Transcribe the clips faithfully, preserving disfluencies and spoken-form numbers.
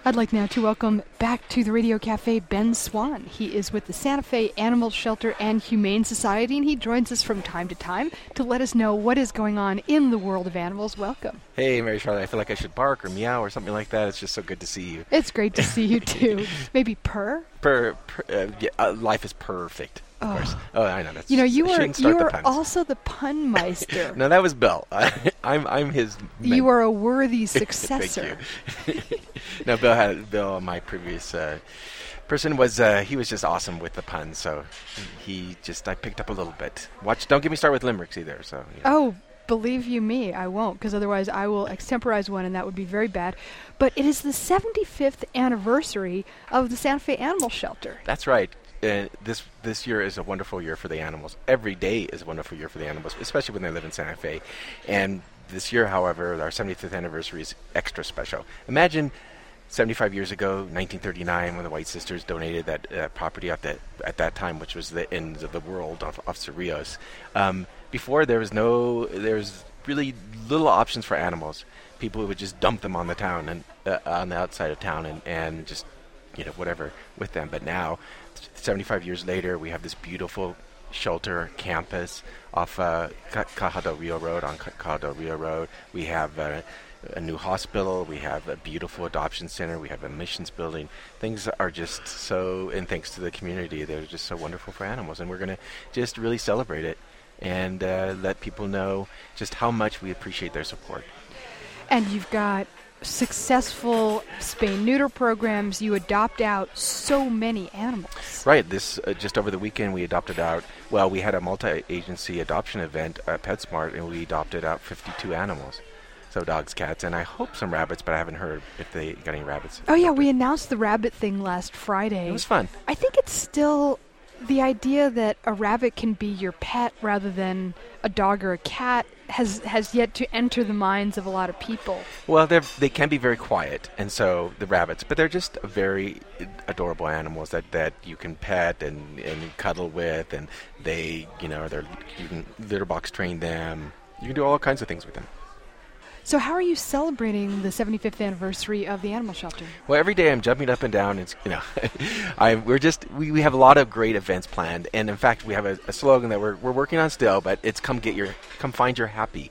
I'd like now to welcome back to the Radio Cafe Ben Swan. He is with the Santa Fe Animal Shelter and Humane Society, and he joins us from time to time to let us know what is going on in the world of animals. Welcome. Hey, Mary Charlotte, I feel like I should bark or meow or something like that. It's just so good to see you. It's great to see you, too. Maybe purr? Per, per, uh, yeah, uh, life is perfect, of Oh. course. Oh, I know. That's, You know, you I were shouldn't start you the were puns. also the pun meister. No, that was Bill. I, I'm I'm his. You men- are a worthy successor. Thank you. No, Bill had Bill, my previous uh, person, was uh, he was just awesome with the puns. So he just I picked up a little bit. Watch, don't get me started with limericks either. So you know. Oh, believe you me, I won't, because otherwise I will extemporize one, and that would be very bad. But it is the seventy-fifth anniversary of the Santa Fe Animal Shelter. That's right. Uh, this this year is a wonderful year for the animals. Every day is a wonderful year for the animals, especially when they live in Santa Fe. And this year, however, our seventy-fifth anniversary is extra special. Imagine seventy-five years ago, nineteen thirty-nine, when the White Sisters donated that uh, property at that at that time, which was the end of the world of, of Cerrillos. Um, before there was no, there was really little options for animals. People would just dump them on the town and uh, on the outside of town and, and just you know whatever with them. But now, seventy-five years later, we have this beautiful shelter campus off uh, Ca- Caja del Rio Road, on Ca- Caja del Rio Road. We have uh, a new hospital. We have a beautiful adoption center. We have a missions building. Things are just so, and thanks to the community, they're just so wonderful for animals. And we're going to just really celebrate it and uh, let people know just how much we appreciate their support. And you've got successful spay-neuter programs. You adopt out so many animals. Right. This uh, just over the weekend, we adopted out. Well, we had a multi-agency adoption event at PetSmart, and we adopted out fifty-two animals. So dogs, cats, and I hope some rabbits, but I haven't heard if they got any rabbits. Oh, yeah, we announced the rabbit thing last Friday. It was fun. I think it's still the idea that a rabbit can be your pet rather than a dog or a cat has has yet to enter the minds of a lot of people. Well, they they can be very quiet, and so the rabbits, but they're just very adorable animals that, that you can pet and, and cuddle with, and they, you know, they're you can litter box train them. You can do all kinds of things with them. So how are you celebrating the seventy-fifth anniversary of the animal shelter? Well, every day I'm jumping up and down. It's you know, I we're just we, we have a lot of great events planned, and in fact we have a, a slogan that we're we're working on still, but it's come get your come find your happy.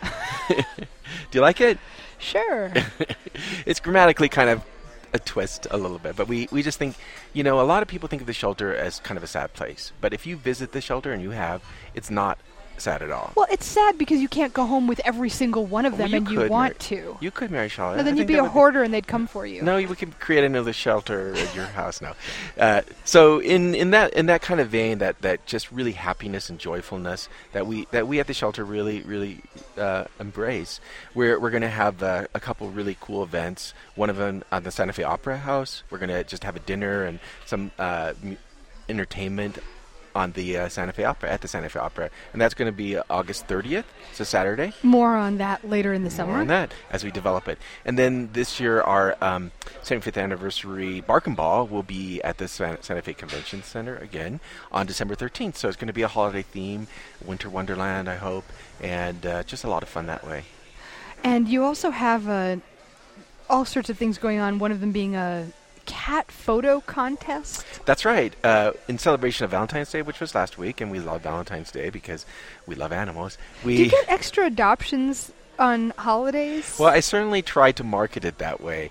Do you like it? Sure. It's grammatically kind of a twist a little bit, but we, we just think, you know, a lot of people think of the shelter as kind of a sad place, but if you visit the shelter, and you have, it's not sad at all. Well, it's sad because you can't go home with every single one of Well, them, you and you could, want Mary- to. You could, Mary Charlotte. No, then I you'd think be that a would hoarder and they'd come for you. No, we could create another shelter at your house now. Uh, so in, in that in that kind of vein, that, that just really happiness and joyfulness that we that we at the shelter really really uh, embrace. We're we're going to have uh, a couple really cool events. One of them on the Santa Fe Opera House. We're going to just have a dinner and some uh, mu- entertainment on the uh, Santa Fe Opera, at the Santa Fe Opera, and that's going to be uh, August thirtieth. It's a Saturday. More on that later in the summer. More on that as we develop it. And then this year, our um, seventy-fifth anniversary Bark and Ball will be at the San- Santa Fe Convention Center again on December thirteenth. So it's going to be a holiday theme, winter wonderland, I hope, and uh, just a lot of fun that way. And you also have uh, all sorts of things going on, one of them being a cat photo contest. That's right. Uh, in celebration of Valentine's Day, which was last week, and we love Valentine's Day because we love animals. We Do you get extra adoptions on holidays? Well, I certainly try to market it that way,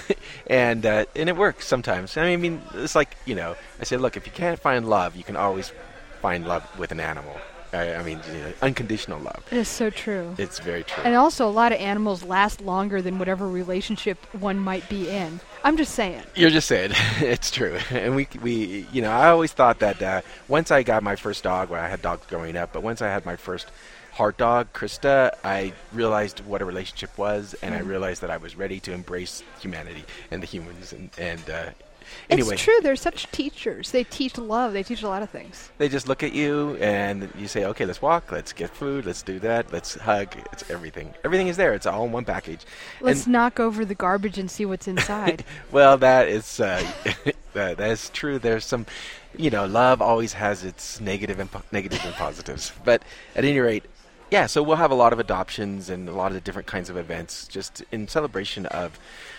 and uh, and it works sometimes. I mean, it's like, you know, I say, look, if you can't find love, you can always find love with an animal. I, I mean, you know, unconditional love. It is so true. It's very true. And also, a lot of animals last longer than whatever relationship one might be in. I'm just saying. You're just saying. It's true. And we, we, you know, I always thought that uh, once I got my first dog, well, I had dogs growing up, but once I had my first heart dog, Krista, I realized what a relationship was, and mm. I realized that I was ready to embrace humanity and the humans. And, and uh, anyway. It's true. They're such teachers. They teach love. They teach a lot of things. They just look at you, and you say, okay, let's walk, let's get food, let's do that, let's hug. It's everything. Everything is there. It's all in one package. Let's and knock over the garbage and see what's inside. Well, that is uh, that is true. There's some, you know, love always has its negative and po- negative and positives. But at any rate, yeah. So we'll have a lot of adoptions and a lot of different kinds of events, just in celebration of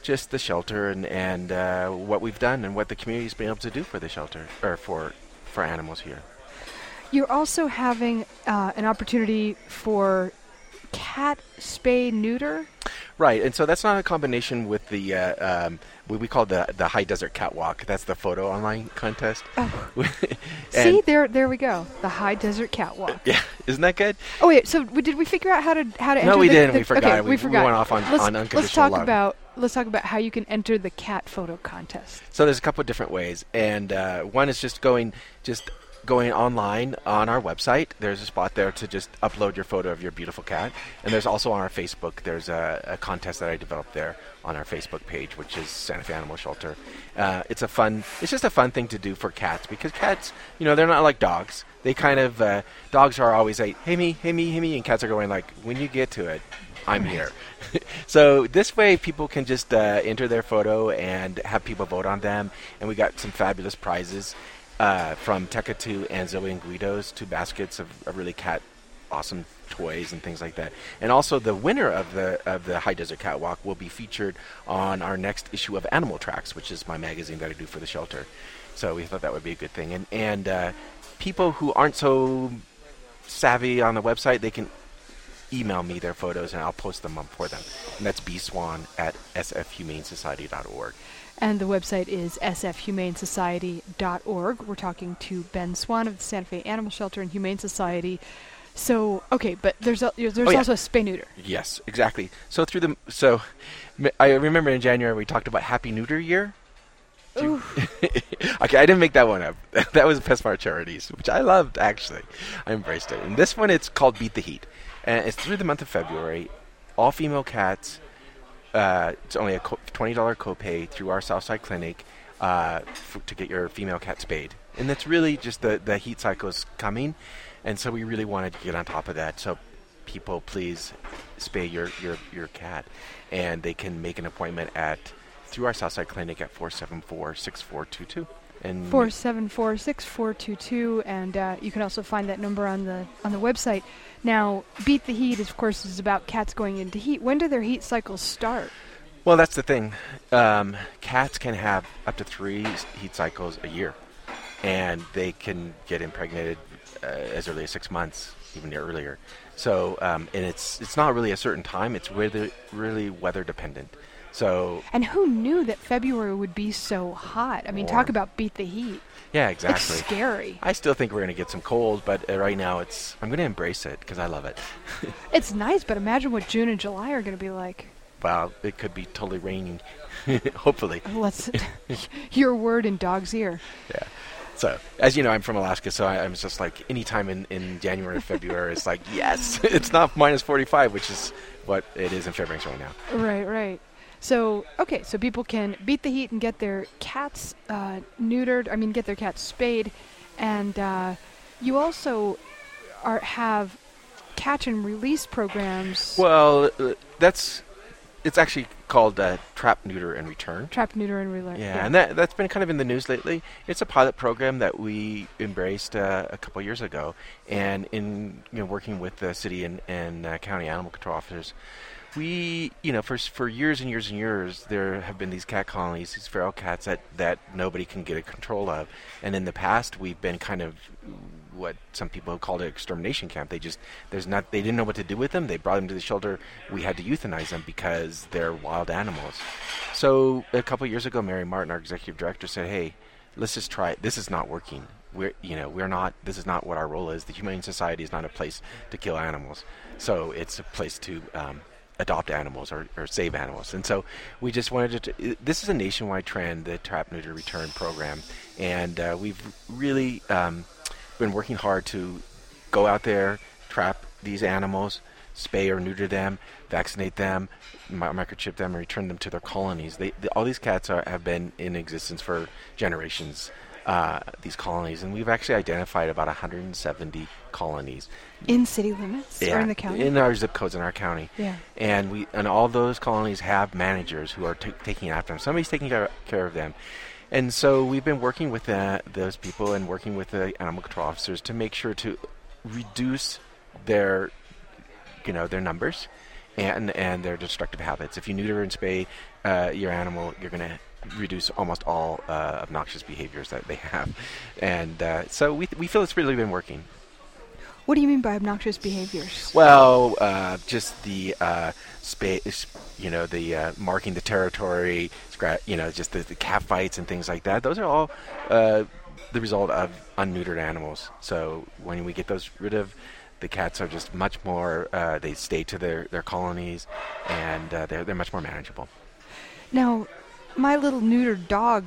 just the shelter and and uh, what we've done and what the community's been able to do for the shelter or for for animals here. You're also having uh, an opportunity for cat spay neuter. Right, and so that's not a combination with the uh, um, what we call the the high desert catwalk. That's the photo online contest. Oh. See, there, there we go. The high desert catwalk. Yeah, isn't that good? Oh wait, so w- did we figure out how to how to enter? No, we the, didn't. The, we forgot. Okay, we, we forgot. We went off on, let's, on unconditional let's talk love. about let's talk about how you can enter the cat photo contest. So there's a couple of different ways, and uh, one is just going just. going online on our website. There's a spot there to just upload your photo of your beautiful cat. And there's also on our Facebook, there's a, a contest that I developed there on our Facebook page, which is Santa Fe Animal Shelter. Uh, it's a fun, it's just a fun thing to do for cats because cats, you know, they're not like dogs. They kind of, uh, dogs are always like, hey me, hey me, hey me, and cats are going like, when you get to it, I'm here. So this way people can just uh, enter their photo and have people vote on them. And we got some fabulous prizes. Uh, from Tekatu and Zoe and Guido's, two baskets of, of really cat awesome toys and things like that. And also the winner of the of the High Desert Catwalk will be featured on our next issue of Animal Tracks, which is my magazine that I do for the shelter. So we thought that would be a good thing. And and uh, people who aren't so savvy on the website, they can email me their photos and I'll post them up for them. And that's b swan at s f humane society dot org. And the website is s f humane society dot org. We're talking to Ben Swan of the Santa Fe Animal Shelter and Humane Society. So, okay, but there's a, there's oh, yeah. also a spay neuter. Yes, exactly. So through the so, I remember in January we talked about Happy Neuter Year. Okay, I didn't make that one up. That was PetSmart Charities, which I loved actually. I embraced it. And this one, it's called Beat the Heat, and it's through the month of February. All female cats. Uh, it's only a co- twenty dollars copay through our Southside Clinic uh, f- to get your female cat spayed. And that's really just the, the heat cycle's coming. And so we really wanted to get on top of that. So people, please spay your, your, your cat. And they can make an appointment at through our Southside Clinic at four seven four, six four two two. And four seven four, six four two two, and uh, you can also find that number on the on the website. Now, Beat the Heat, is, of course, is about cats going into heat. When do their heat cycles start? Well, that's the thing. Um, cats can have up to three heat cycles a year, and they can get impregnated uh, as early as six months, even earlier. So, um, and it's it's not really a certain time. It's really really weather dependent. So, and who knew that February would be so hot? I mean, warm. Talk about beat the heat. Yeah, exactly. It's scary. I still think we're going to get some cold, but uh, right now it's I'm going to embrace it because I love it. It's nice, but imagine what June and July are going to be like. Wow, it could be totally raining. Hopefully. Let's your word in dog's ear. Yeah. So, as you know, I'm from Alaska, so I, I'm just like, anytime in, in January or February, it's like, yes, it's not minus forty-five, which is what it is in Fairbanks right now. Right, right. So, okay, so people can beat the heat and get their cats uh, neutered, I mean, get their cats spayed, and uh, you also are have catch and release programs. Well, uh, that's, it's actually called uh, Trap, Neuter, and Return. Trap, Neuter, and Return. Yeah, yeah, and that, that's been kind of in the news lately. It's a pilot program that we embraced uh, a couple years ago, and in you know working with the city and, and uh, county animal control officers, we, you know, for for years and years and years, there have been these cat colonies, these feral cats that, that nobody can get a control of. And in the past, we've been kind of what some people have called an extermination camp. They just, there's not, they didn't know what to do with them. They brought them to the shelter. We had to euthanize them because they're wild animals. So a couple of years ago, Mary Martin, our executive director, said, hey, let's just try it. This is not working. We're, you know, we're not, this is not what our role is. The Humane Society is not a place to kill animals. So it's a place to, um, adopt animals or, or save animals. And so we just wanted to, t- this is a nationwide trend, the Trap, Neuter, Return program. And uh, we've really um, been working hard to go out there, trap these animals, spay or neuter them, vaccinate them, mi- microchip them, and return them to their colonies. They, they, all these cats are, have been in existence for generations, uh, these colonies. And we've actually identified about one hundred seventy colonies. In city limits Yeah, or in the county? in our zip codes in our county. Yeah. And we and all those colonies have managers who are t- taking after them. Somebody's taking care, care of them. And so we've been working with uh, those people and working with the animal control officers to make sure to reduce their, you know, their numbers and and their destructive habits. If you neuter and spay uh, your animal, you're going to reduce almost all uh, obnoxious behaviors that they have, and uh, so we th- we feel it's really been working. What do you mean by obnoxious behaviors? Well, uh, just the uh, space, you know, the uh, marking the territory, scra- you know, just the, the cat fights and things like that. Those are all uh, the result of unneutered animals. So when we get those rid of, the cats are just much more. Uh, they stay to their, their colonies, and uh, they're they're much more manageable. Now, my little neutered dog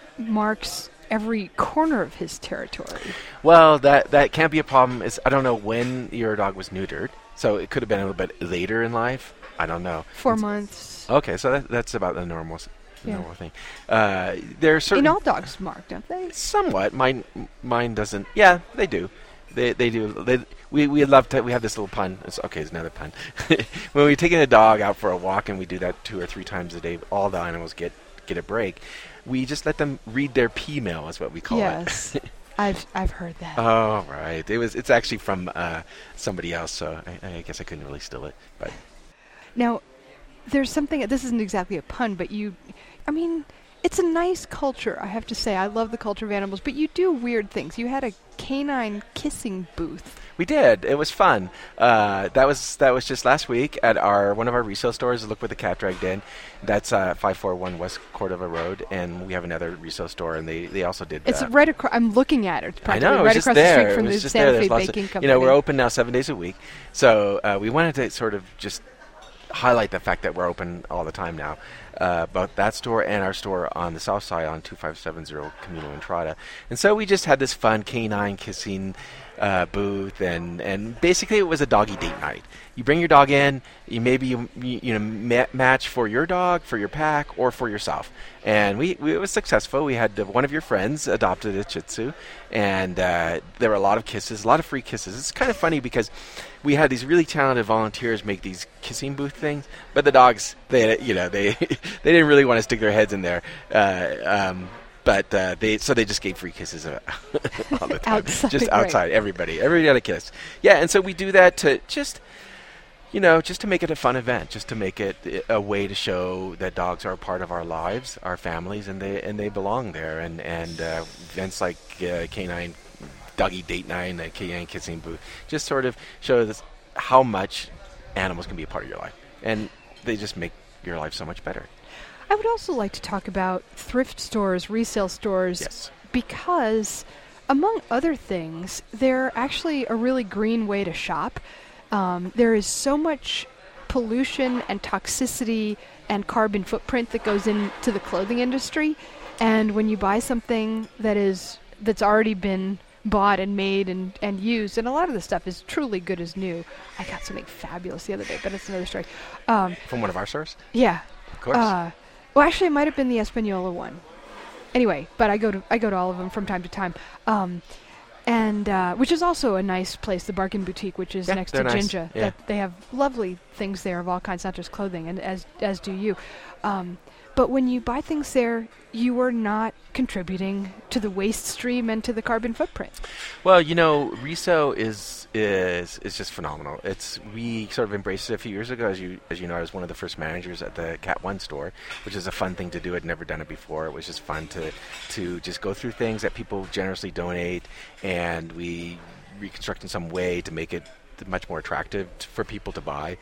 marks every corner of his territory. Well, that that can't be a problem. It's, I don't know when your dog was neutered, so it could have been a little bit later in life. I don't know. Four it's, months. Okay, so that, that's about the normal, the yeah. normal thing. Uh, there are certain. And all dogs mark, don't they? Somewhat. Mine, mine doesn't. Yeah, they do. They they do. They, we we love to. We have this little pun. It's, okay, it's another pun. When we're taking a dog out for a walk, and we do that two or three times a day, all the animals get get a break. We just let them read their P mail, is what we call yes. it. Yes, I've I've heard that. Oh right, it was. It's actually from uh, somebody else, so I, I guess I couldn't really steal it. But now, there's something. This isn't exactly a pun, but you, I mean, it's a nice culture. I have to say, I love the culture of animals. But you do weird things. You had a canine kissing booth. We did. It was fun. Uh, that was that was just last week at our one of our resale stores. Look What the Cat Dragged In. That's uh, five forty-one West Cordova Road, and we have another resale store, and they, they also did. It's uh, right across. I'm looking at it. It's I know. right It's across just there. the street from it was the just Santa there. Fe There's lots Baking of, Company. You know, we're open now seven days a week, so uh, we wanted to sort of just highlight the fact that we're open all the time now. Uh, both that store and our store on the south side on two five seven zero Camino Entrada. And so we just had this fun canine kissing uh, booth, and, and basically it was a doggy date night. You bring your dog in, you maybe you, you, you know ma- match for your dog, for your pack, or for yourself. And we, we it was successful. We had uh, one of your friends adopted a Shih Tzu, and uh, there were a lot of kisses, a lot of free kisses. It's kind of funny because we had these really talented volunteers make these kissing booth things, but the dogs, they you know they they didn't really want to stick their heads in there. Uh, um, But uh, they so they just gave free kisses uh, all the time, outside, just right. outside. Everybody, everybody got a kiss. Yeah, and so we do that to just, you know, just to make it a fun event, just to make it a way to show that dogs are a part of our lives, our families, and they and they belong there. And and uh, events like uh, Canine Doggy Date Night, the Canine Kissing Booth, just sort of show this, how much animals can be a part of your life, and they just make your life so much better. I would also like to talk about thrift stores, resale stores, Yes. because, among other things, they're actually a really green way to shop. Um, there is so much pollution and toxicity and carbon footprint that goes into the clothing industry, and when you buy something that is that's already been bought and made and, and used, and a lot of the stuff is truly good as new. I got something fabulous the other day, but it's another story. Um, From one of our stores, yeah. of course. Uh, Well, actually, it might have been the Espanola one. Anyway, but I go to I go to all of them from time to time, um, and uh, which is also a nice place, the Barkin Boutique, which is Yeah, next to they're nice. Jinja. Yeah. That they have lovely things there of all kinds, not just clothing, and as as do you. Um, but when you buy things there, you are not contributing to the waste stream and to the carbon footprint. Well, you know, Riso is is is just phenomenal. It's we sort of embraced it a few years ago, as you as you know, I was one of the first managers at the Cat One store, which is a fun thing to do. I'd never done it before. It was just fun to to just go through things that people generously donate, and we reconstruct in some way to make it much more attractive t- for people to buy.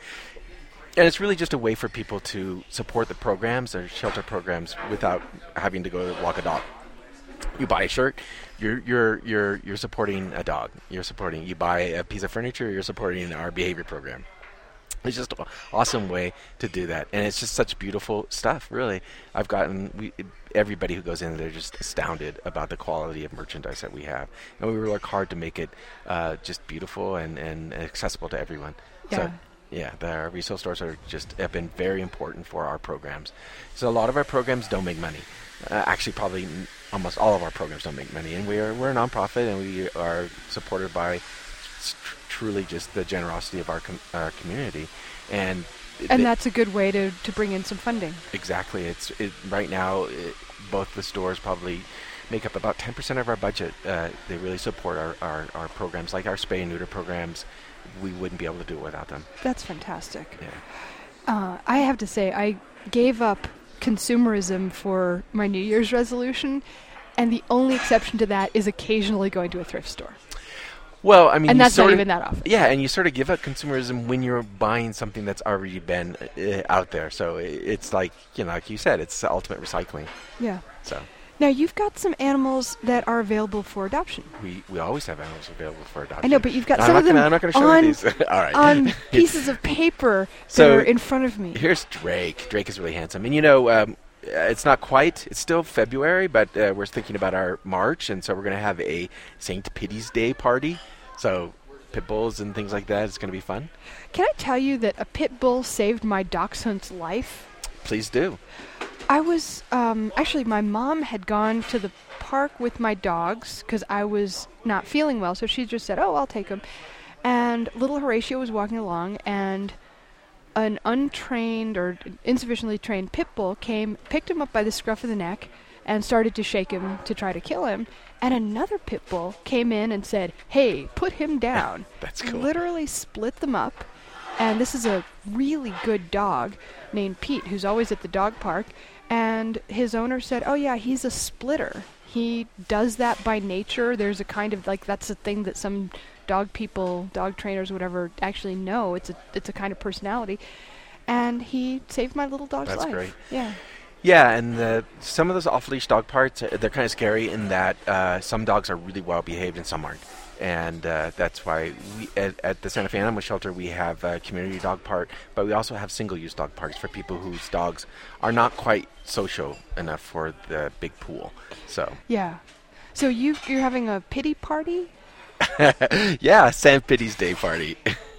And it's really just a way for people to support the programs, their shelter programs, without having to go walk a dog. You buy a shirt, you're you're you're you're supporting a dog. You're supporting. You buy a piece of furniture, you're supporting our behavior program. It's just an awesome way to do that, and it's just such beautiful stuff. Really, I've gotten we, everybody who goes in, they're just astounded about the quality of merchandise that we have, and we work hard to make it uh, just beautiful and, and accessible to everyone. Yeah. So, yeah, the, our resale stores are just have been very important for our programs. So a lot of our programs don't make money. Uh, actually, probably n- almost all of our programs don't make money, and we are we're a nonprofit, and we are supported by s- tr- truly just the generosity of our com- our community, and And th- that's a good way to, to bring in some funding. exactly. It's it, right now it, both the stores probably make up about ten percent of our budget. Uh, they really support our, our, our programs, like our spay and neuter programs. we wouldn't be able to do it without them. That's fantastic. Yeah. Uh, I have to say, I gave up consumerism for my New Year's resolution, and the only exception to that is occasionally going to a thrift store. Well, I mean, And you that's not sort even of, that often. Yeah, and you sort of give up consumerism when you're buying something that's already been uh, out there. So i- it's like, you know, like you said, it's the ultimate recycling. Yeah. So Now, you've got some animals that are available for adoption. we, we always have animals available for adoption. I know, but you've got I'm some not of them gonna, I'm not going to show on, you these. All right. on pieces of paper that So are in front of me. Here's Drake. Drake is really handsome. And, you know, um, uh, it's not quite, it's still February, but uh, we're thinking about our March, and so we're going to have a Saint Pity's Day party. So pit bulls and things like that. It's going to be fun. Can I tell you that a pit bull saved my dachshund's life? Please do. I was, um, actually, my mom had gone to the park with my dogs because I was not feeling well, so she just said, oh, I'll take him. And little Horatio was walking along, and an untrained or insufficiently trained pit bull came, picked him up by the scruff of the neck, and started to shake him to try to kill him. And another pit bull came in and said, hey, put him down. That's cool. Literally split them up. And this is a really good dog named Pete, who's always at the dog park. And his owner said, oh, yeah, he's a splitter. He does that by nature. There's a kind of, like, that's a thing that some dog people, dog trainers, whatever, actually know. It's a it's a kind of personality. And he saved my little dog's That's life. great. Yeah. Yeah, and the, some of those off-leash dog parts, uh, they're kind of scary in that uh, some dogs are really well-behaved and some aren't. And uh, that's why we at, at the Santa Fe Animal Shelter, we have a community dog park, but we also have single-use dog parks for people whose dogs are not quite social enough for the big pool. So, Yeah. So you, you're having a pity party? yeah, Saint Pity's Day party.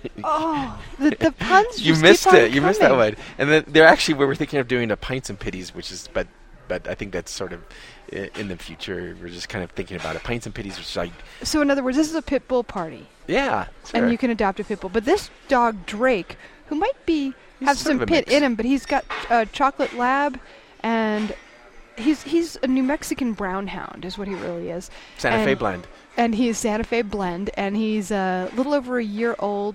Oh, the, the puns You just missed keep on it. You missed that coming. one. And then they're actually we were thinking of doing a pints and pities, which is but but I think that's sort of i- in the future. We're just kind of thinking about it. Pints and pities, which is like So in other words, this is a pit bull party, yeah, sure. and you can adopt a pit bull. But this dog Drake, who might be He's have sort some of a pit mix. in him, but he's got a chocolate lab, and he's he's a New Mexican brown hound, is what he really is. Santa Fe and- blend. And he's Santa Fe blend, and he's a little over a year old,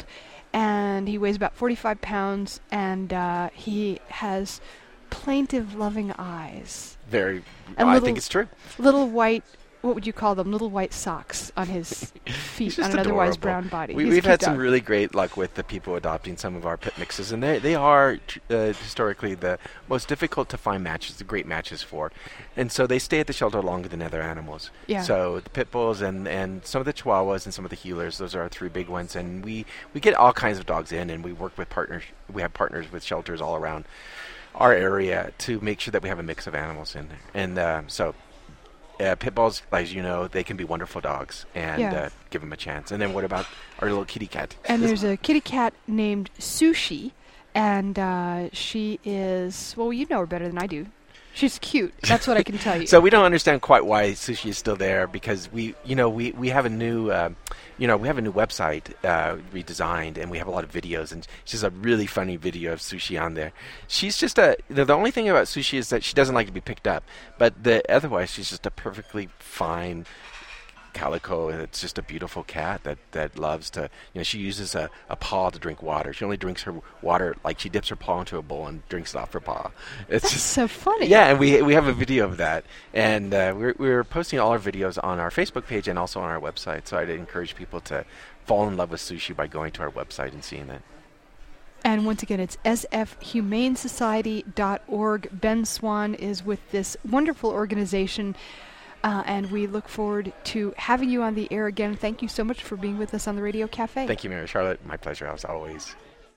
and he weighs about forty-five pounds, and uh, he has plaintive, loving eyes. Very. And I little- think it's true. Little white, what would you call them? Little white socks on his feet, He's on just an otherwise adorable. brown body. We, He's a we've cute had some dog. really great luck with the people adopting some of our pit mixes, and they they are tr- uh, historically the most difficult to find matches, the great matches for, and so they stay at the shelter longer than other animals. Yeah. So the pit bulls and, and some of the chihuahuas and some of the healers, those are our three big ones, and we, we get all kinds of dogs in, and we work with partners. We have partners with shelters all around our area to make sure that we have a mix of animals in there, and uh, so. Uh, pit bulls, as you know, they can be wonderful dogs, and Yeah. uh, give them a chance. And then what about our little kitty cat? And This- there's a kitty cat named Sushi, and uh, she is, well, you know her better than I do. She's cute. That's what I can tell you. So we don't understand quite why Sushi is still there, because we, you know, we, we have a new, um, you know, we have a new website uh, redesigned, and we have a lot of videos, and she's a really funny video of Sushi on there. She's just a, the, the only thing about Sushi is that she doesn't like to be picked up, but the otherwise she's just a perfectly fine calico. It's just a beautiful cat that, that loves to, you know, she uses a, a paw to drink water. She only drinks her water, like she dips her paw into a bowl and drinks it off her paw. It's That's just so funny. yeah, and we we have a video of that, and uh, we're we're posting all our videos on our Facebook page and also on our website. So I'd encourage people to fall in love with Sushi by going to our website and seeing that. And once again, it's s f humane society dot org. Ben Swan is with this wonderful organization, uh, and we look forward to having you on the air again. Thank you so much for being with us on the Radio Cafe. Thank you, Mary Charlotte. My pleasure, as always.